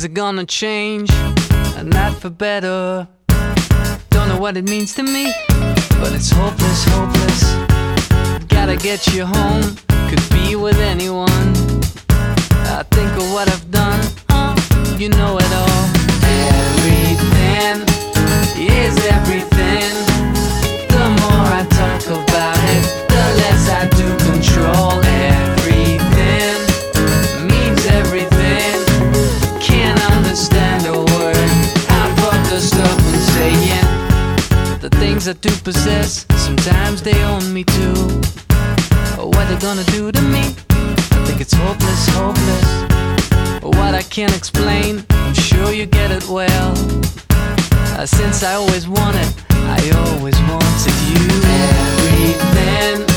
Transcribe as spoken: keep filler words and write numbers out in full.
things are gonna change, and not for better. Don't know what it means to me, but it's hopeless, hopeless. Gotta get you home, could be with anyone. I think of what I've done, uh, you know it all. Everything is everything. The more I talk about it, the less I do control. Everything means everything. Can't understand a word I'm focused up on saying. The things I do possess, sometimes they own me too. What they're gonna do to me, I think it's hopeless, hopeless. What I can't explain, I'm sure you get it well. uh, Since I always wanted, I always wanted you. Everything